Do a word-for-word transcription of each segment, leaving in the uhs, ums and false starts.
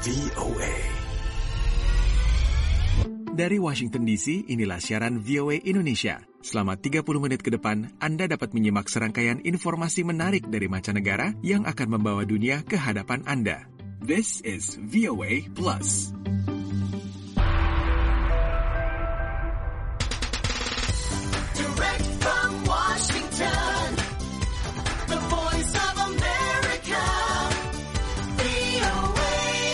V O A. Dari Washington D C, inilah siaran V O A Indonesia. Selama tiga puluh menit ke depan, Anda dapat menyimak serangkaian informasi menarik dari mancanegara yang akan membawa dunia ke hadapan Anda. This is V O A Plus. Direct from Washington, the voice of America, V O A.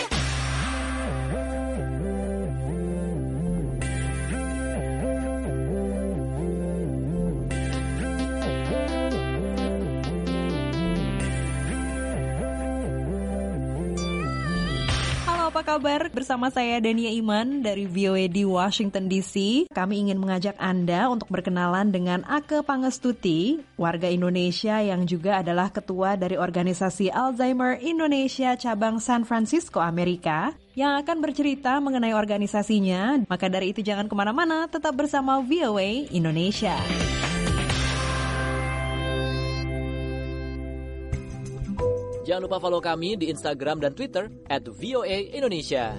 Apa kabar? Bersama saya Dania Iman dari V O A di Washington D C. Kami ingin mengajak Anda untuk berkenalan dengan Ake Pangestuti, warga Indonesia yang juga adalah ketua dari organisasi Alzheimer Indonesia cabang San Francisco, Amerika, yang akan bercerita mengenai organisasinya. Maka dari itu jangan kemana-mana, tetap bersama V O A Indonesia. Jangan lupa follow kami di Instagram dan Twitter at V O A Indonesia.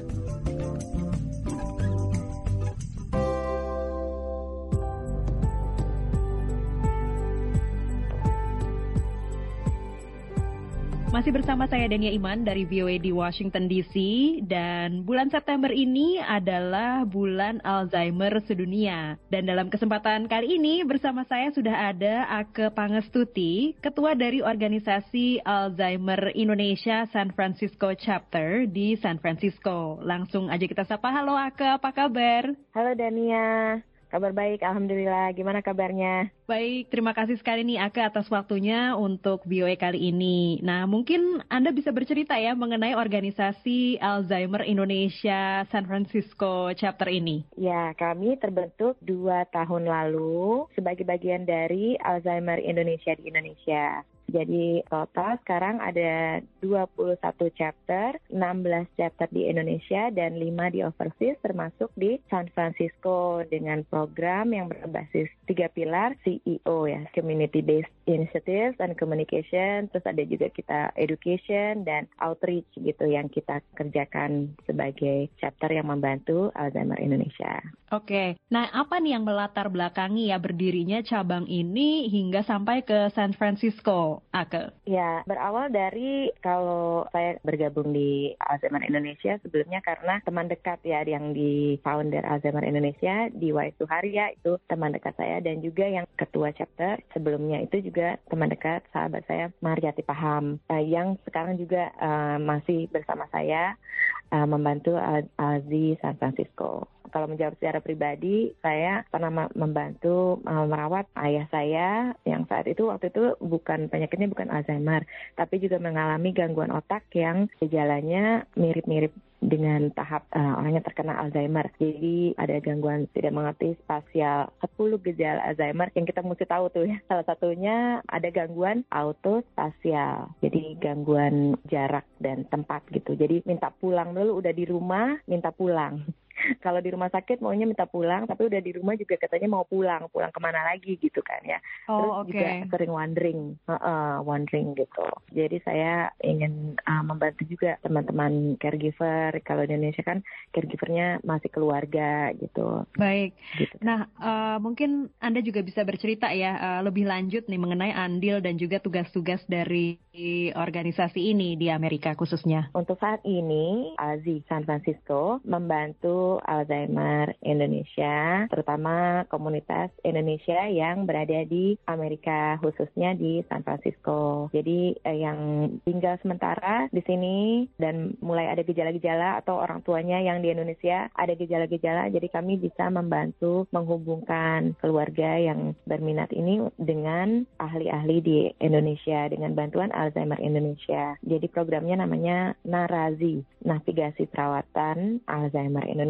Masih bersama saya Dania Iman dari V O A di Washington D C, dan bulan September ini adalah bulan Alzheimer sedunia. Dan dalam kesempatan kali ini bersama saya sudah ada Ake Pangestuti, ketua dari organisasi Alzheimer Indonesia San Francisco Chapter di San Francisco. Langsung aja kita sapa. Halo Ake, apa kabar? Halo Dania. Kabar baik, Alhamdulillah. Gimana kabarnya? Baik, terima kasih sekali nih Ake atas waktunya untuk V O A kali ini. Nah, mungkin Anda bisa bercerita ya mengenai organisasi Alzheimer Indonesia San Francisco Chapter ini. Ya, kami terbentuk dua tahun lalu sebagai bagian dari Alzheimer Indonesia di Indonesia. Jadi total sekarang ada dua puluh satu chapter, enam belas chapter di Indonesia dan lima di overseas termasuk di San Francisco dengan program yang berbasis tiga pilar C E O ya, Community Based Initiatives and Communication, terus ada juga kita Education dan Outreach gitu yang kita kerjakan sebagai chapter yang membantu Alzheimer Indonesia. Oke, nah apa nih yang melatar belakangi ya berdirinya cabang ini hingga sampai ke San Francisco, Ake? Ya, berawal dari kalau saya bergabung di Alzheimer Indonesia sebelumnya karena teman dekat ya yang di founder Alzheimer Indonesia, di Wai Suharya itu teman dekat saya dan juga yang ketua chapter sebelumnya itu juga teman dekat sahabat saya Mariati Paham uh, yang sekarang juga uh, masih bersama saya uh, membantu Al- Alzi San Francisco. Kalau menjawab secara pribadi, saya pernah membantu uh, merawat ayah saya yang saat itu waktu itu bukan penyakitnya bukan Alzheimer, tapi juga mengalami gangguan otak yang gejalanya mirip-mirip dengan tahap uh, orangnya terkena Alzheimer. Jadi ada gangguan tidak mengerti spasial, sepuluh gejala Alzheimer yang kita mesti tahu tuh ya. Salah satunya ada gangguan autospasial. Jadi gangguan jarak dan tempat gitu. Jadi minta pulang dulu, udah di rumah minta pulang. Kalau di rumah sakit maunya minta pulang, tapi udah di rumah juga katanya mau pulang, pulang kemana lagi gitu kan ya. Oh, Terus okay. juga sering wandering, uh-uh, wandering gitu. Jadi saya ingin uh, membantu juga teman-teman caregiver. Kalau di Indonesia kan caregivernya masih keluarga gitu. Baik. Gitu. Nah, uh, mungkin Anda juga bisa bercerita ya uh, lebih lanjut nih mengenai andil dan juga tugas-tugas dari organisasi ini di Amerika khususnya. Untuk saat ini, Alzi San Francisco membantu Alzheimer Indonesia, terutama komunitas Indonesia yang berada di Amerika, khususnya di San Francisco. Jadi eh, yang tinggal sementara di sini dan mulai ada gejala-gejala atau orang tuanya yang di Indonesia ada gejala-gejala, jadi kami bisa membantu menghubungkan keluarga yang berminat ini dengan ahli-ahli di Indonesia dengan bantuan Alzheimer Indonesia. Jadi programnya namanya Narazi, Navigasi Perawatan Alzheimer Indonesia.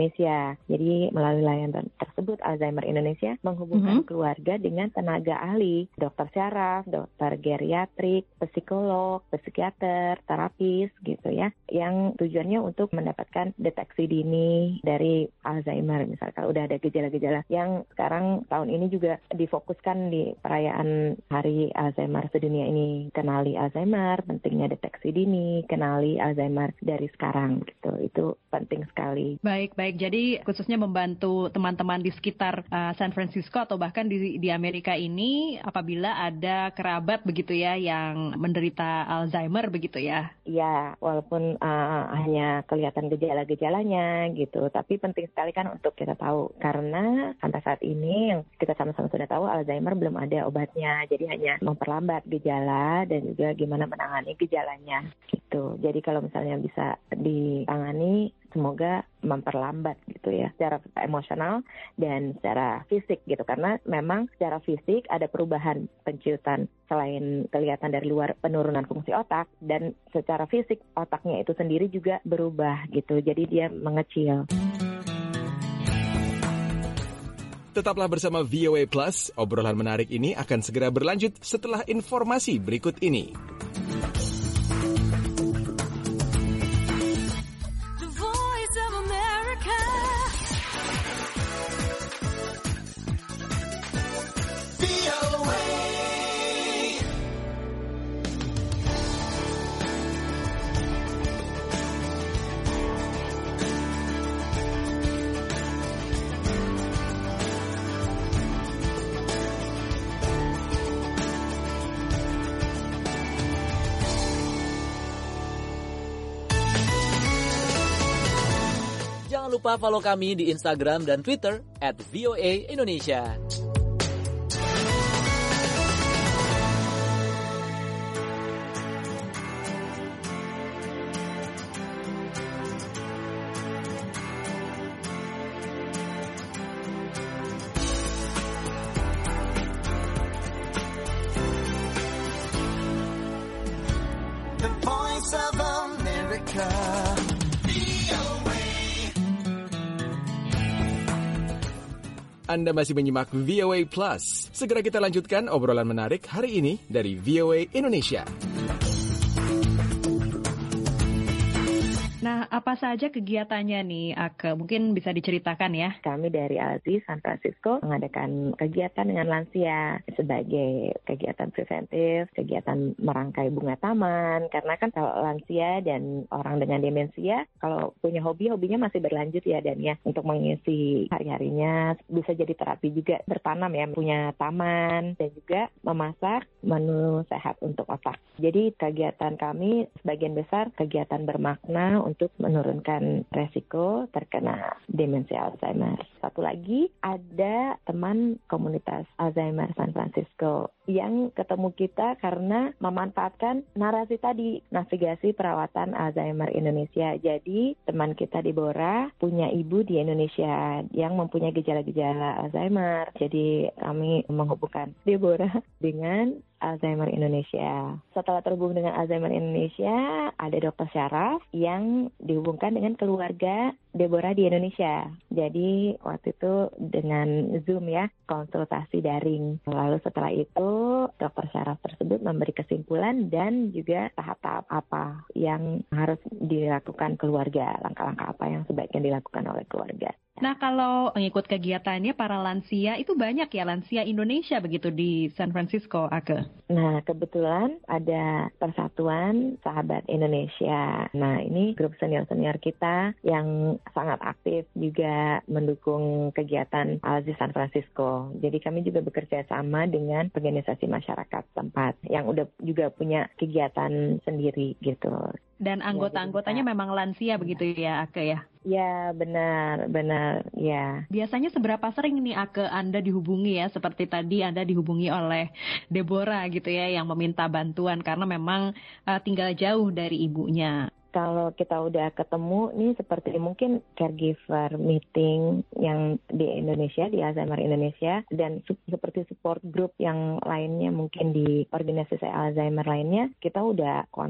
Indonesia. Jadi melalui layanan tersebut Alzheimer Indonesia menghubungkan Mhm. keluarga dengan tenaga ahli, dokter syaraf, dokter geriatrik, psikolog, psikiater, terapis gitu ya, yang tujuannya untuk mendapatkan deteksi dini dari Alzheimer. Misalkan udah ada gejala-gejala yang sekarang tahun ini juga difokuskan di perayaan Hari Alzheimer sedunia ini. Kenali Alzheimer, pentingnya deteksi dini, kenali Alzheimer dari sekarang gitu. Itu penting sekali. Baik, baik. Jadi khususnya membantu teman-teman di sekitar uh, San Francisco atau bahkan di, di Amerika ini apabila ada kerabat begitu ya yang menderita Alzheimer begitu ya. Ya, walaupun uh, hanya kelihatan gejala-gejalanya gitu, tapi penting sekali kan untuk kita tahu karena sampai saat ini yang kita sama-sama sudah tahu Alzheimer belum ada obatnya, jadi hanya memperlambat gejala dan juga gimana menangani gejalanya gitu. Jadi kalau misalnya bisa ditangani, semoga memperlambat gitu ya secara emosional dan secara fisik gitu, karena memang secara fisik ada perubahan penciutan selain kelihatan dari luar penurunan fungsi otak, dan secara fisik otaknya itu sendiri juga berubah gitu, jadi dia mengecil. Tetaplah bersama V O A Plus, obrolan menarik ini akan segera berlanjut setelah informasi berikut ini. The voice of America. V O A. Jangan lupa follow kami di Instagram dan Twitter at V O A Indonesia. The voice of America. Anda masih menyimak V O A Plus. Segera kita lanjutkan obrolan menarik hari ini dari V O A Indonesia. Nah, apa saja kegiatannya nih, Ake? Mungkin bisa diceritakan ya. Kami dari A L Z I San Francisco mengadakan kegiatan dengan lansia sebagai kegiatan preventif, kegiatan merangkai bunga taman. Karena kan kalau lansia dan orang dengan demensia, kalau punya hobi, hobinya masih berlanjut ya, dan ya untuk mengisi hari-harinya bisa jadi terapi juga, bertanam ya, punya taman, dan juga memasak menu sehat untuk otak. Jadi kegiatan kami sebagian besar kegiatan bermakna untuk menurunkan resiko terkena demensia Alzheimer. Satu lagi, ada teman komunitas Alzheimer San Francisco yang ketemu kita karena memanfaatkan narasi tadi, navigasi perawatan Alzheimer Indonesia. Jadi teman kita Deborah punya ibu di Indonesia yang mempunyai gejala-gejala Alzheimer. Jadi kami menghubungkan Deborah dengan Alzheimer Indonesia. Setelah terhubung dengan Alzheimer Indonesia, ada dokter syaraf yang dihubungkan dengan keluarga Deborah di Indonesia. Jadi waktu itu dengan Zoom ya, konsultasi daring. Lalu setelah itu dokter syaraf tersebut memberi kesimpulan dan juga tahap-tahap apa yang harus dilakukan keluarga, langkah-langkah apa yang sebaiknya dilakukan oleh keluarga. Nah, kalau mengikut kegiatannya para lansia, itu banyak ya lansia Indonesia begitu di San Francisco, Ake? Nah, kebetulan ada Persatuan Sahabat Indonesia. Nah, ini grup senior-senior kita yang sangat aktif juga mendukung kegiatan A L Z I San Francisco. Jadi kami juga bekerja sama dengan organisasi masyarakat tempat yang udah juga punya kegiatan sendiri gitu. Dan anggota-anggotanya memang lansia begitu ya, Ake ya? Ya, benar, benar, ya. Biasanya seberapa sering nih Ake Anda dihubungi ya, seperti tadi Anda dihubungi oleh Deborah gitu ya, yang meminta bantuan karena memang uh, tinggal jauh dari ibunya. Kalau kita udah ketemu nih seperti mungkin caregiver meeting yang di Indonesia, di Alzheimer Indonesia, dan su- seperti support group yang lainnya mungkin di organisasi Alzheimer lainnya, kita udah kontak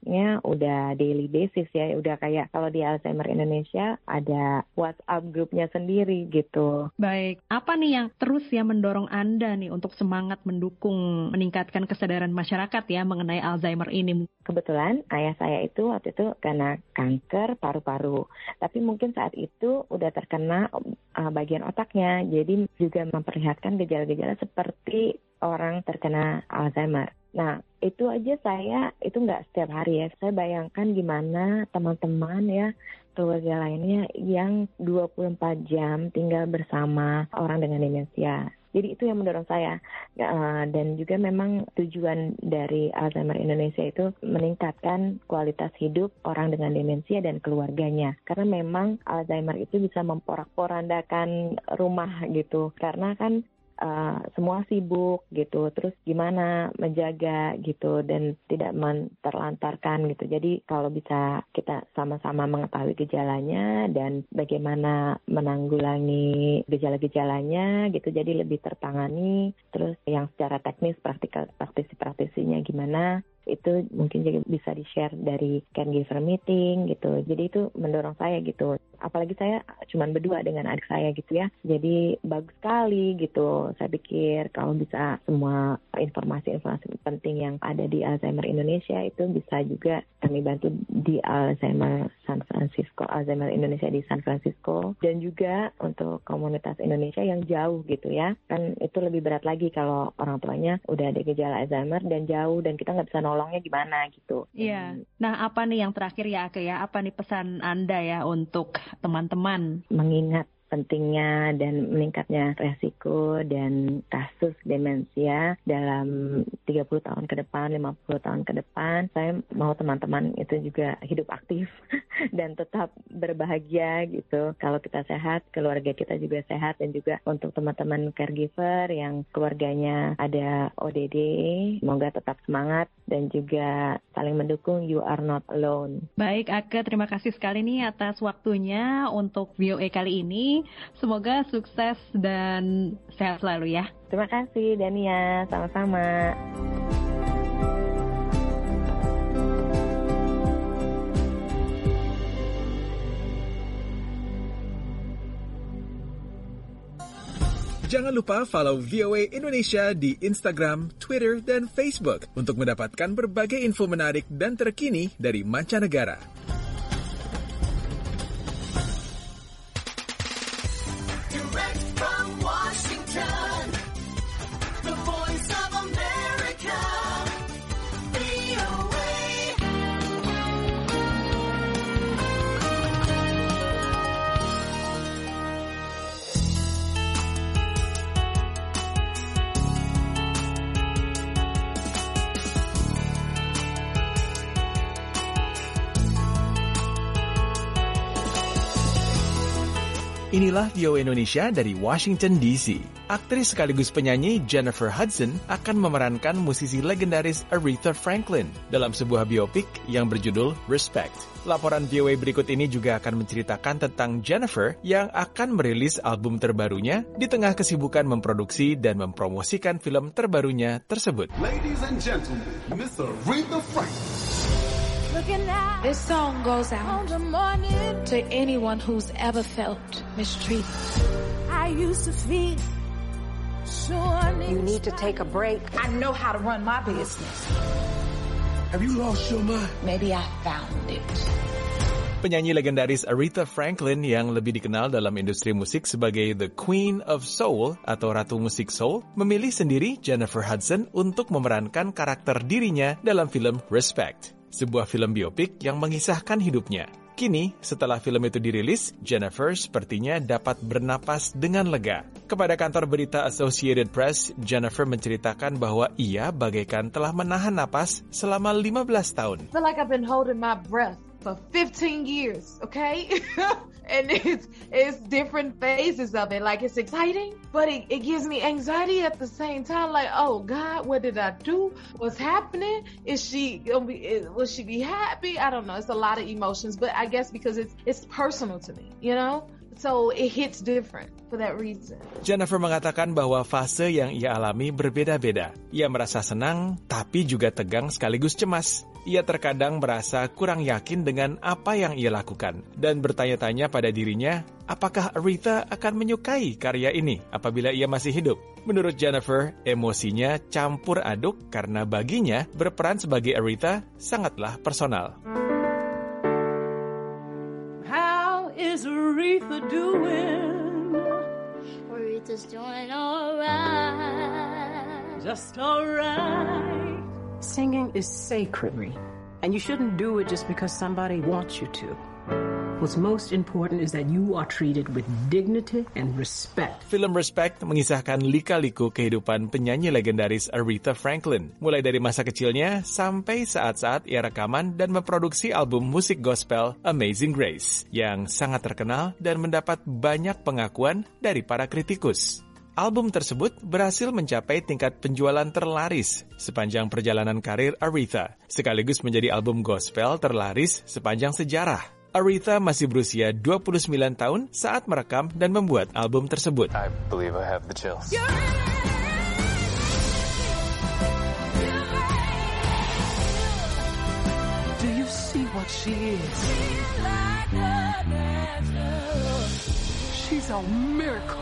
kontaknya udah daily basis ya, udah kayak kalau di Alzheimer Indonesia ada WhatsApp grupnya sendiri gitu. Baik, apa nih yang terus ya mendorong Anda nih untuk semangat mendukung meningkatkan kesadaran masyarakat ya mengenai Alzheimer ini? Kebetulan ayah saya itu waktu itu kena kanker paru-paru, tapi mungkin saat itu udah terkena uh, bagian otaknya, jadi juga memperlihatkan gejala-gejala seperti orang terkena Alzheimer. Nah, itu aja saya, itu nggak setiap hari ya. Saya bayangkan gimana teman-teman ya, keluarga lainnya yang dua puluh empat jam tinggal bersama orang dengan demensia. Jadi itu yang mendorong saya. Uh, dan juga memang tujuan dari Alzheimer Indonesia itu meningkatkan kualitas hidup orang dengan demensia dan keluarganya. Karena memang Alzheimer itu bisa memporak-porandakan rumah gitu. Karena kan Uh, semua sibuk gitu, terus gimana menjaga gitu dan tidak terlantarkan gitu. Jadi kalau bisa kita sama-sama mengetahui gejalanya dan bagaimana menanggulangi gejala-gejalanya gitu, jadi lebih tertangani. Terus yang secara teknis praktikal praktisi-praktisinya gimana, itu mungkin juga bisa di-share dari caregiver meeting gitu. Jadi itu mendorong saya gitu. Apalagi saya cuma berdua dengan adik saya gitu ya. Jadi bagus sekali gitu. Saya pikir kalau bisa semua informasi-informasi penting yang ada di Alzheimer Indonesia itu bisa juga kami bantu di Alzheimer San Francisco, Alzheimer Indonesia di San Francisco, dan juga untuk komunitas Indonesia yang jauh gitu ya. Kan itu lebih berat lagi kalau orang tuanya udah ada gejala Alzheimer dan jauh dan kita nggak bisa nolongnya gimana gitu. Iya. Nah, apa nih yang terakhir ya, Ake ya? Apa nih pesan Anda ya untuk teman-teman? Mengingat pentingnya dan meningkatnya resiko dan kasus demensia dalam tiga puluh tahun ke depan, lima puluh tahun ke depan, saya mau teman-teman itu juga hidup aktif dan tetap berbahagia gitu. Kalau kita sehat, keluarga kita juga sehat, dan juga untuk teman-teman caregiver yang keluarganya ada O D D, semoga tetap semangat dan juga saling mendukung. You are not alone. Baik, Ake, terima kasih sekali nih atas waktunya untuk V O A kali ini. Semoga sukses dan sehat selalu ya. Terima kasih Dania, sama-sama. Jangan lupa follow V O A Indonesia di Instagram, Twitter, dan Facebook untuk mendapatkan berbagai info menarik dan terkini dari mancanegara. Direct from Washington, the voice of America, V O A. Inilah V O A Indonesia dari Washington D C. Aktris sekaligus penyanyi Jennifer Hudson akan memerankan musisi legendaris Aretha Franklin dalam sebuah biopik yang berjudul Respect. Laporan V O A berikut ini juga akan menceritakan tentang Jennifer yang akan merilis album terbarunya di tengah kesibukan memproduksi dan mempromosikan film terbarunya tersebut. Ladies and gentlemen, Miss Aretha Franklin. This song goes out to anyone who's ever felt mistreated. I used to feel so You need to take a break. I know how to run my business. Have you lost your mind? Maybe I found it. Penyanyi legendaris Aretha Franklin yang lebih dikenal dalam industri musik sebagai The Queen of Soul atau Ratu Musik Soul, memilih sendiri Jennifer Hudson untuk memerankan karakter dirinya dalam film Respect, sebuah film biopik yang mengisahkan hidupnya. Kini, setelah film itu dirilis, Jennifer sepertinya dapat bernapas dengan lega. Kepada kantor berita Associated Press, Jennifer menceritakan bahwa ia bagaikan telah menahan napas selama lima belas tahun. I feel like I've been holding my breath for fifteen years, okay? And it's it's different phases of it. Like, it's exciting, but it, it gives me anxiety at the same time. Like, oh God, what did I do? What's happening? Is she gonna be? Is, will she be happy? I don't know. It's a lot of emotions, but I guess because it's it's personal to me, you know. So it hits different for that reason. Jennifer mengatakan bahwa fase yang ia alami berbeda-beda. Ia merasa senang, tapi juga tegang sekaligus cemas. Ia terkadang merasa kurang yakin dengan apa yang ia lakukan dan bertanya-tanya pada dirinya, apakah Aretha akan menyukai karya ini apabila ia masih hidup? Menurut Jennifer, emosinya campur aduk karena baginya berperan sebagai Aretha sangatlah personal. How is Aretha doing? Aretha's doing alright. Just alright. Singing is sacred, and you shouldn't do it just because somebody wants you to. What's most important is that you are treated with dignity and respect. Film Respect mengisahkan lika-liku kehidupan penyanyi legendaris Aretha Franklin, mulai dari masa kecilnya sampai saat-saat ia rekaman dan memproduksi album musik gospel Amazing Grace, yang sangat terkenal dan mendapat banyak pengakuan dari para kritikus. Album tersebut berhasil mencapai tingkat penjualan terlaris sepanjang perjalanan karir Aretha, sekaligus menjadi album gospel terlaris sepanjang sejarah. Aretha masih berusia dua puluh sembilan tahun saat merekam dan membuat album tersebut. I believe I have the chills. Do you see what she is? She's a miracle.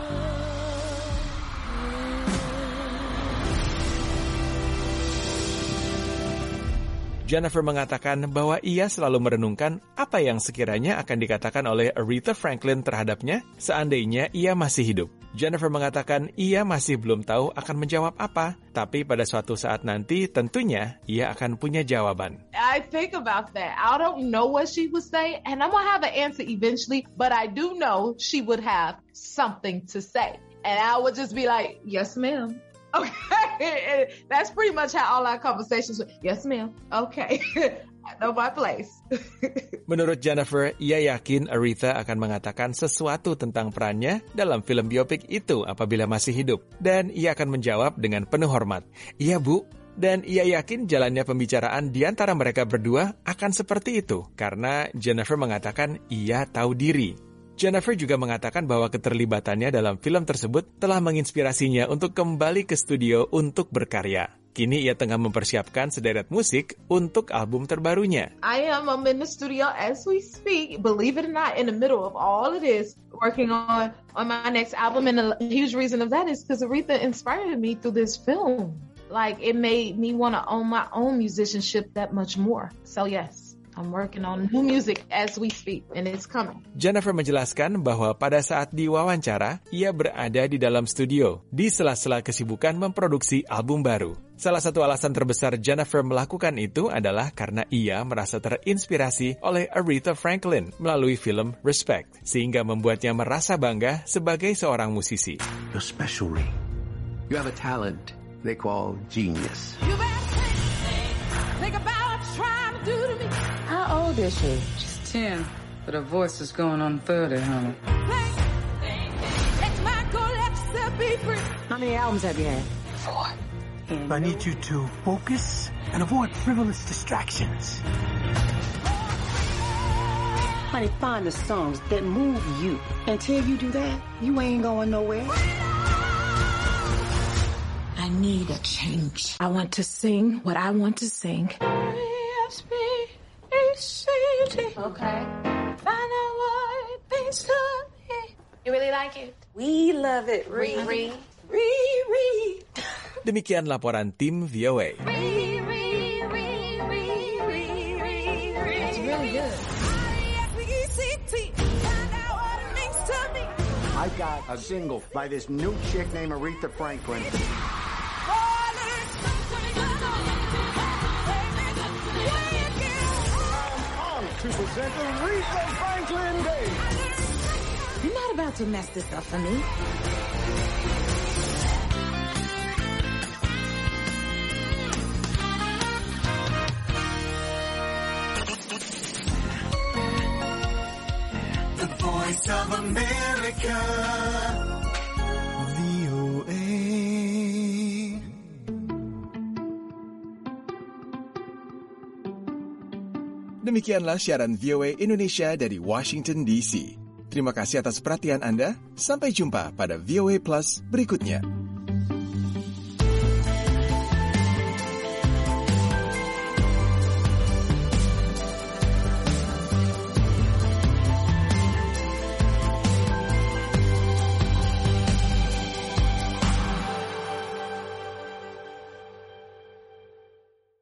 Jennifer mengatakan bahwa ia selalu merenungkan apa yang sekiranya akan dikatakan oleh Aretha Franklin terhadapnya seandainya ia masih hidup. Jennifer mengatakan ia masih belum tahu akan menjawab apa, tapi pada suatu saat nanti tentunya ia akan punya jawaban. I think about that. I don't know what she would say, and I'm going to have an answer eventually, but I do know she would have something to say. And I would just be like, yes, ma'am. Okay, that's pretty much how all our conversations were. Yes, ma'am. Okay, I know my place. Menurut Jennifer, ia yakin Aretha akan mengatakan sesuatu tentang perannya dalam film biopik itu apabila masih hidup. Dan ia akan menjawab dengan penuh hormat. Iya, Bu. Dan ia yakin jalannya pembicaraan di antara mereka berdua akan seperti itu. Karena Jennifer mengatakan ia tahu diri. Jennifer juga mengatakan bahwa keterlibatannya dalam film tersebut telah menginspirasinya untuk kembali ke studio untuk berkarya. Kini ia tengah mempersiapkan sederet musik untuk album terbarunya. I am I'm in the studio as we speak, believe it or not, in the middle of all of this, working on, on my next album. And a huge reason of that is because Aretha inspired me through this film. Like, it made me want to own my own musicianship that much more. So yes. I'm working on new music as we speak, and it's coming. Jennifer menjelaskan bahwa pada saat diwawancara, ia berada di dalam studio, di sela-sela kesibukan memproduksi album baru. Salah satu alasan terbesar Jennifer melakukan itu adalah karena ia merasa terinspirasi oleh Aretha Franklin melalui film Respect, sehingga membuatnya merasa bangga sebagai seorang musisi. You're special, Ray. You have a talent they call genius. You better think about trying to do to me. How old is she? She's ten, but her voice is going on thirty, honey. How many albums have you had? Four. I need you to focus and avoid frivolous distractions. Honey, find the songs that move you. Until you do that, you ain't going nowhere. I need a change. I want to sing what I want to sing. Okay. Find out what it means to me. You really like it? We love it, Riri. Riri. Demikian laporan tim V O A. Riri, Riri, Riri, Riri. It's really good. I got a single by this new chick named Aretha Franklin. To present the Aretha Franklin Day. You're not about to mess this up for me. The Voice of America. V O A. Demikianlah siaran V O A Indonesia dari Washington D C. Terima kasih atas perhatian Anda. Sampai jumpa pada V O A Plus berikutnya.